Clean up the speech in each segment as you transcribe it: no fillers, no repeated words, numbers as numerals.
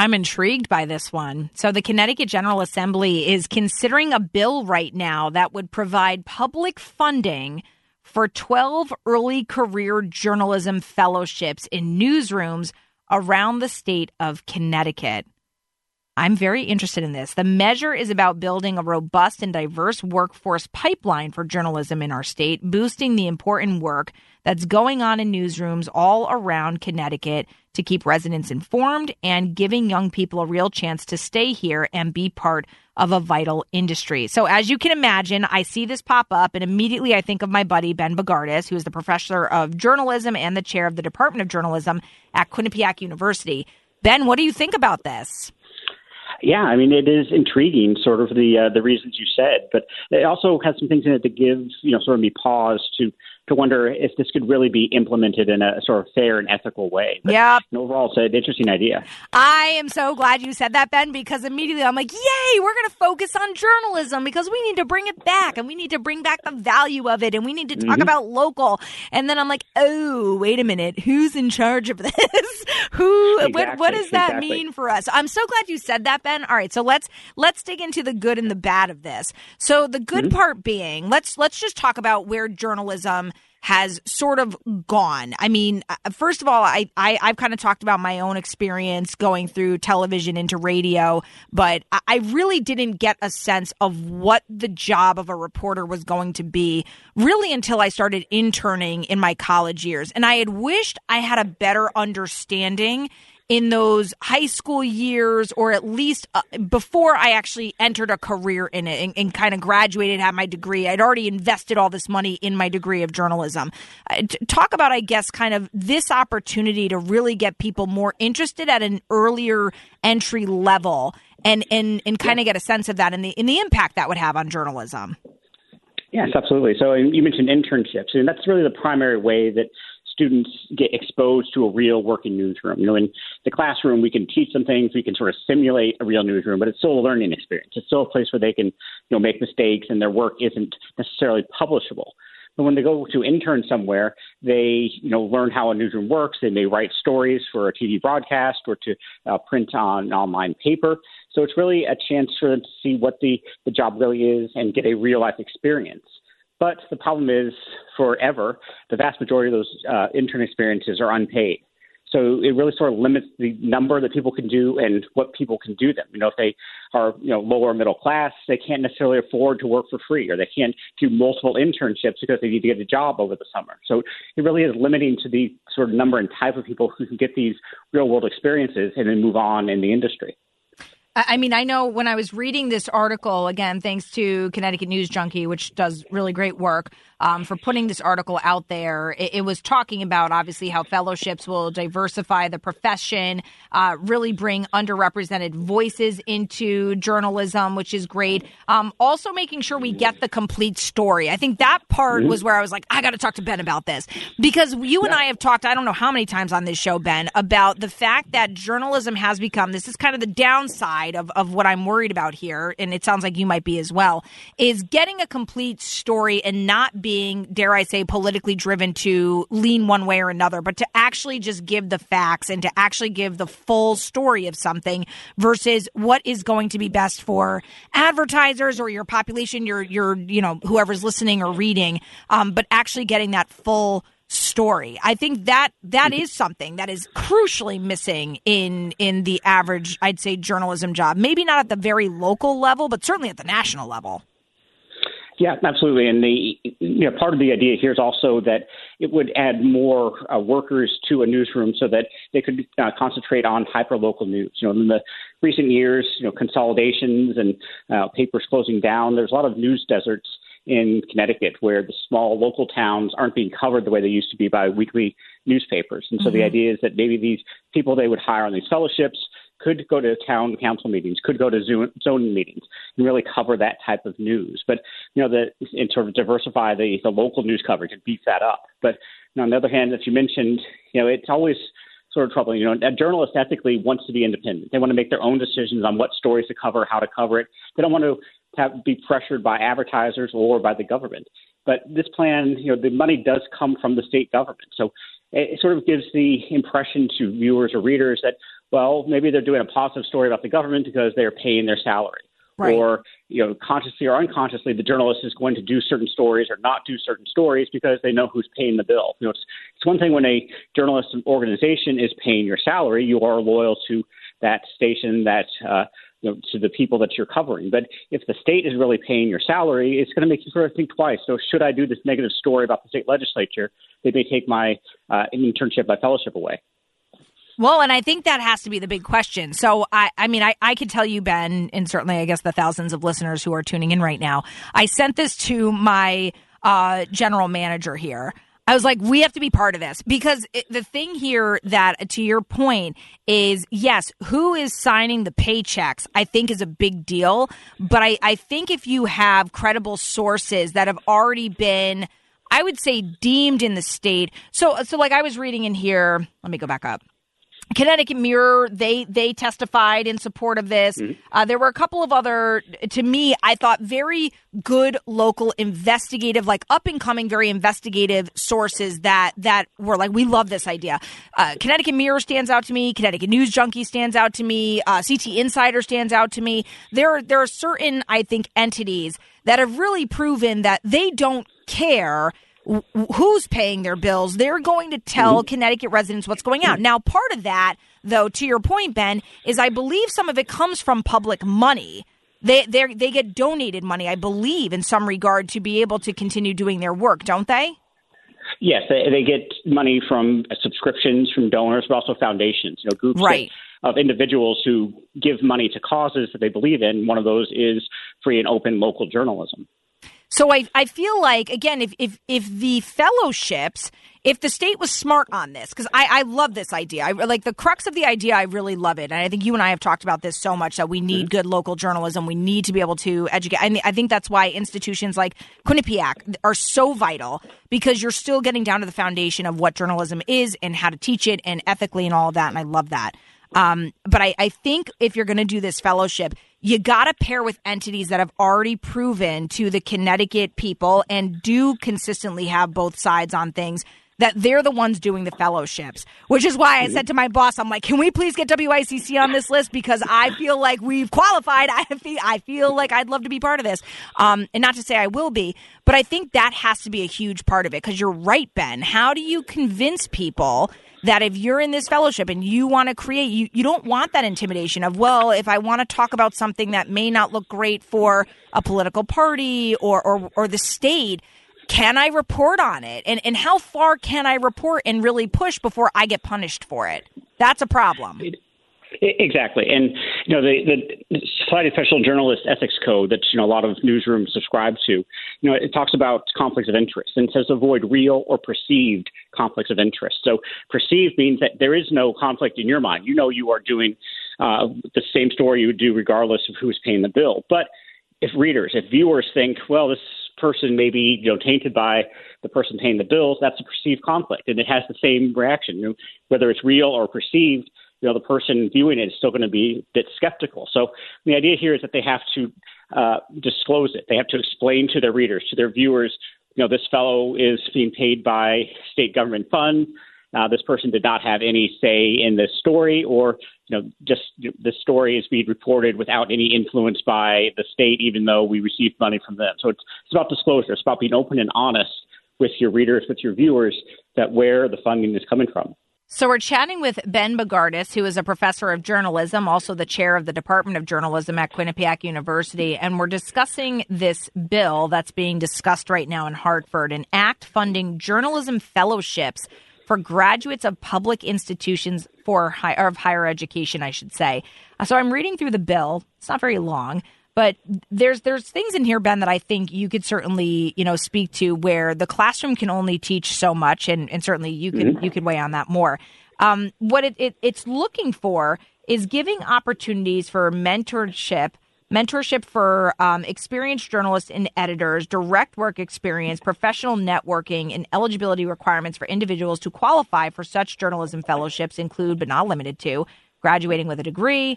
I'm intrigued by this one. So the Connecticut General Assembly is considering a bill right now that would provide public funding for 12 early career journalism fellowships in newsrooms around the state of Connecticut. I'm very interested in this. The measure is about building a robust and diverse workforce pipeline for journalism in our state, boosting the important work that's going on in newsrooms all around Connecticut to keep residents informed and giving young people a real chance to stay here and be part of a vital industry. So as you can imagine, I see this pop up and immediately I think of my buddy Ben Bogardus, who is the professor of journalism and the chair of the Department of Journalism at Quinnipiac University. Ben, what do you think about this? Yeah, I mean, it is intriguing, sort of the reasons you said, but it also has some things in it that give, sort of me pause to wonder if this could really be implemented in a sort of fair and ethical way. Yeah. Overall, it's an interesting idea. I am so glad you said that, Ben, because immediately I'm like, yay, we're going to focus on journalism because we need to bring it back and we need to bring back the value of it and we need to talk about local. And then I'm like, oh, wait a minute. Who's in charge of this? What does that mean for us? I'm so glad you said that, Ben. All right. So let's dig into the good and the bad of this. So the good part being, let's just talk about where journalism has sort of gone. I mean, first of all, I've kind of talked about my own experience going through television into radio, but I really didn't get a sense of what the job of a reporter was going to be really until I started interning in my college years. And I had wished I had a better understanding in those high school years, or at least before I actually entered a career in it and kind of graduated, had my degree. I'd already invested all this money in my degree of journalism. Talk about, I guess, kind of this opportunity to really get people more interested at an earlier entry level and kind of get a sense of that and the impact that would have on journalism. Yes, absolutely. So you mentioned internships, and that's really the primary way that students get exposed to a real working newsroom. In the classroom, we can teach them things, we can sort of simulate a real newsroom, but it's still a learning experience. It's still a place where they can, make mistakes and their work isn't necessarily publishable. But when they go to intern somewhere, they, learn how a newsroom works. They may write stories for a TV broadcast or to print on online paper. So it's really a chance for them to see what the job really is and get a real life experience. But the problem is, forever, the vast majority of those intern experiences are unpaid. So it really sort of limits the number that people can do and what people can do them. If they are, lower middle class, they can't necessarily afford to work for free, or they can't do multiple internships because they need to get a job over the summer. So it really is limiting to the sort of number and type of people who can get these real world experiences and then move on in the industry. I mean, I know when I was reading this article, again, thanks to Connecticut News Junkie, which does really great work for putting this article out there, it was talking about, obviously, how fellowships will diversify the profession, really bring underrepresented voices into journalism, which is great. Also making sure we get the complete story. I think that part was where I was like, I got to talk to Ben about this. Because you and I have talked, I don't know how many times on this show, Ben, about the fact that journalism has become, this is kind of the downside of what I'm worried about here, and it sounds like you might be as well, is getting a complete story and not being, dare I say, politically driven to lean one way or another, but to actually just give the facts and to actually give the full story of something versus what is going to be best for advertisers or your population, your whoever's listening or reading, but actually getting that full story. I think that is something that is crucially missing in the average, I'd say, journalism job. Maybe not at the very local level, but certainly at the national level. Yeah, absolutely. And the part of the idea here is also that it would add more workers to a newsroom so that they could concentrate on hyper-local news. In the recent years, consolidations and papers closing down, there's a lot of news deserts in Connecticut where the small local towns aren't being covered the way they used to be by weekly newspapers. And so the idea is that maybe these people they would hire on these fellowships could go to town council meetings, could go to zoning meetings and really cover that type of news. But, and sort of diversify the local news coverage and beef that up. But on the other hand, as you mentioned, it's always sort of troubling. A journalist ethically wants to be independent. They want to make their own decisions on what stories to cover, how to cover it. They don't want to be pressured by advertisers or by the government. But this plan, the money does come from the state government. So it sort of gives the impression to viewers or readers that, Well, maybe they're doing a positive story about the government because they're paying their salary. Right. Or, consciously or unconsciously, the journalist is going to do certain stories or not do certain stories because they know who's paying the bill. It's one thing when a journalist organization is paying your salary, you are loyal to that station, that to the people that you're covering. But if the state is really paying your salary, it's going to make you sort of think twice. So should I do this negative story about the state legislature? They may take my internship, my fellowship away. Well, and I think that has to be the big question. So, I could tell you, Ben, and certainly I guess the thousands of listeners who are tuning in right now, I sent this to my general manager here. I was like, we have to be part of this because the thing here that, to your point, is, yes, who is signing the paychecks, I think is a big deal. But I think if you have credible sources that have already been, I would say, deemed in the state. So like I was reading in here, let me go back up. Connecticut Mirror, they testified in support of this. There were a couple of other, to me, I thought very good local investigative, like up-and-coming, very investigative sources that were like, we love this idea. Connecticut Mirror stands out to me. Connecticut News Junkie stands out to me. CT Insider stands out to me. There are certain, I think, entities that have really proven that they don't care who's paying their bills. They're going to tell Connecticut residents what's going on. Now, part of that, though, to your point, Ben, is I believe some of it comes from public money. They get donated money, I believe, in some regard to be able to continue doing their work, don't they? Yes, they get money from subscriptions from donors, but also foundations, groups right. of individuals who give money to causes that they believe in. One of those is free and open local journalism. So I feel like, again, if the fellowships, if the state was smart on this, because I love this idea. I like the crux of the idea. I really love it. And I think you and I have talked about this so much that we need good local journalism. We need to be able to educate. I think that's why institutions like Quinnipiac are so vital, because you're still getting down to the foundation of what journalism is and how to teach it and ethically and all of that. And I love that. But I think if you're going to do this fellowship, you got to pair with entities that have already proven to the Connecticut people and do consistently have both sides on things, that they're the ones doing the fellowships, which is why I said to my boss, I'm like, can we please get WICC on this list? Because I feel like we've qualified. I feel like I'd love to be part of this. And not to say I will be, but I think that has to be a huge part of it, because you're right, Ben. How do you convince people that if you're in this fellowship and you want to create, you don't want that intimidation of, well, if I want to talk about something that may not look great for a political party or the state, can I report on it? And how far can I report and really push before I get punished for it? That's a problem. Exactly. And, the Society of Professional Journalists Ethics Code that, a lot of newsrooms subscribe to, it talks about conflicts of interest and says avoid real or perceived conflicts of interest. So perceived means that there is no conflict in your mind. You are doing the same story you would do regardless of who's paying the bill. But if viewers think, well, this person may be tainted by the person paying the bills, that's a perceived conflict, and it has the same reaction. Whether it's real or perceived, the person viewing it is still going to be a bit skeptical. So the idea here is that they have to disclose it. They have to explain to their readers, to their viewers, this fellow is being paid by state government funds. This person did not have any say in this story, or this story is being reported without any influence by the state, even though we received money from them. So it's about disclosure. It's about being open and honest with your readers, with your viewers, that where the funding is coming from. So we're chatting with Ben Bogardus, who is a professor of journalism, also the chair of the Department of Journalism at Quinnipiac University. And we're discussing this bill that's being discussed right now in Hartford, an act funding journalism fellowships for graduates of public institutions of higher education, I should say. So I'm reading through the bill. It's not very long. But there's things in here, Ben, that I think you could certainly, speak to, where the classroom can only teach so much, and certainly you could weigh on that more. What it's looking for is giving opportunities for mentorship for experienced journalists and editors, direct work experience, professional networking, and eligibility requirements for individuals to qualify for such journalism fellowships include, but not limited to, graduating with a degree,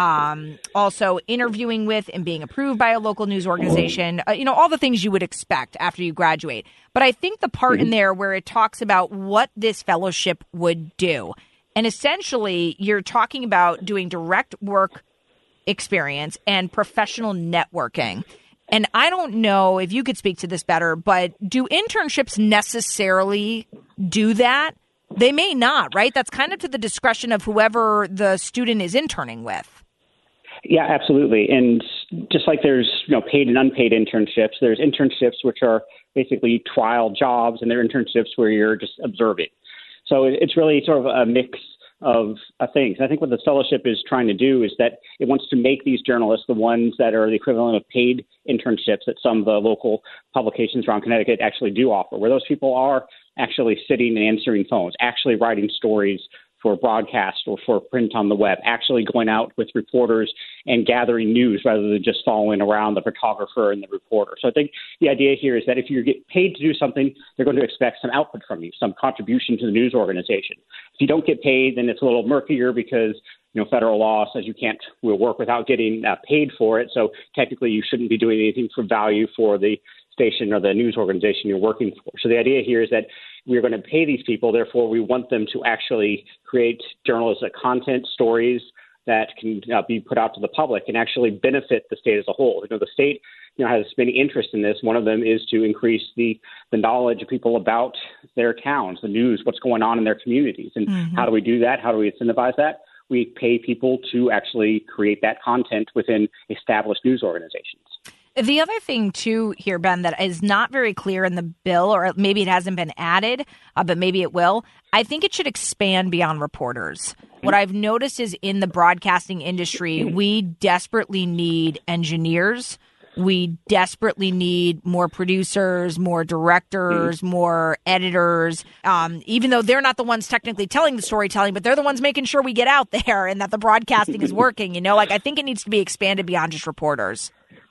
also interviewing with and being approved by a local news organization, all the things you would expect after you graduate. But I think the part in there where it talks about what this fellowship would do And essentially, you're talking about doing direct work experience and professional networking. And I don't know if you could speak to this better, but do internships necessarily do that? They may not, right? That's kind of to the discretion of whoever the student is interning with. Yeah, absolutely. And just like there's paid and unpaid internships, there's internships which are basically trial jobs, and there are internships where you're just observing. So it's really sort of a mix of things. I think what the fellowship is trying to do is that it wants to make these journalists the ones that are the equivalent of paid internships that some of the local publications around Connecticut actually do offer, where those people are actually sitting and answering phones, actually writing stories for broadcast or for print on the web, actually going out with reporters and gathering news rather than just following around the photographer and the reporter. So I think the idea here is that if you get paid to do something, they're going to expect some output from you, some contribution to the news organization. If you don't get paid, then it's a little murkier because federal law says you can't work without getting paid for it. So technically you shouldn't be doing anything for value for the station or the news organization you're working for. So the idea here is that we're going to pay these people. Therefore, we want them to actually create journalistic content, stories that can be put out to the public and actually benefit the state as a whole. The state has many interests in this. One of them is to increase the knowledge of people about their towns, the news, what's going on in their communities. And how do we do that? How do we incentivize that? We pay people to actually create that content within established news organizations. The other thing, too, here, Ben, that is not very clear in the bill, or maybe it hasn't been added, but maybe it will, I think it should expand beyond reporters. What I've noticed is in the broadcasting industry, we desperately need engineers. We desperately need more producers, more directors, more editors, even though they're not the ones technically telling the storytelling, but they're the ones making sure we get out there and that the broadcasting is working. I think it needs to be expanded beyond just reporters.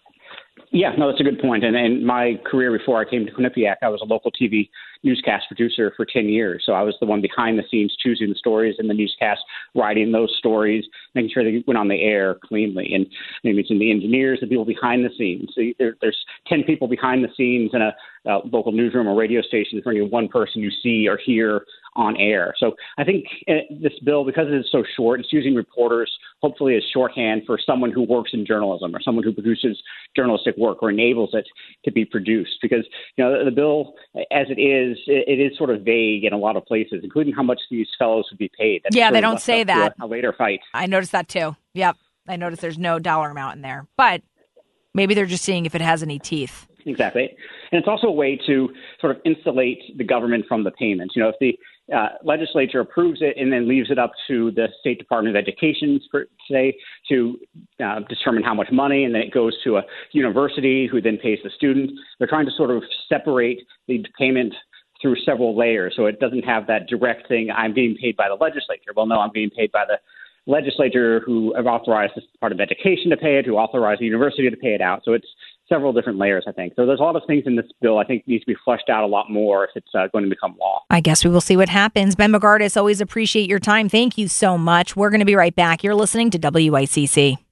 Yeah, no, that's a good point. And in my career before I came to Quinnipiac, I was a local TV newscast producer for 10 years. So I was the one behind the scenes choosing the stories and the newscast, writing those stories, making sure they went on the air cleanly. And maybe it's in the engineers, the people behind the scenes. So there's 10 people behind the scenes in a local newsroom or radio station for any one person you see or hear on air. So I think this bill, because it is so short, it's using reporters hopefully as shorthand for someone who works in journalism or someone who produces journalistic work or enables it to be produced. Because the bill, as it is sort of vague in a lot of places, including how much these fellows would be paid. That's they don't say that. A later fight. I noticed that too. Yep. I noticed there's no dollar amount in there. But maybe they're just seeing if it has any teeth. Exactly. And it's also a way to sort of insulate the government from the payments. If the legislature approves it and then leaves it up to the State Department of Education, say, to determine how much money, and then it goes to a university who then pays the student. They're trying to sort of separate the payment through several layers, so it doesn't have that direct thing, I'm being paid by the legislature. Well, no, I'm being paid by the legislature who have authorized the Department of Education to pay it, who authorized the university to pay it out. So it's several different layers, I think. So there's a lot of things in this bill I think needs to be fleshed out a lot more if it's going to become law. I guess we will see what happens. Ben McGardis, always appreciate your time. Thank you so much. We're going to be right back. You're listening to WICC.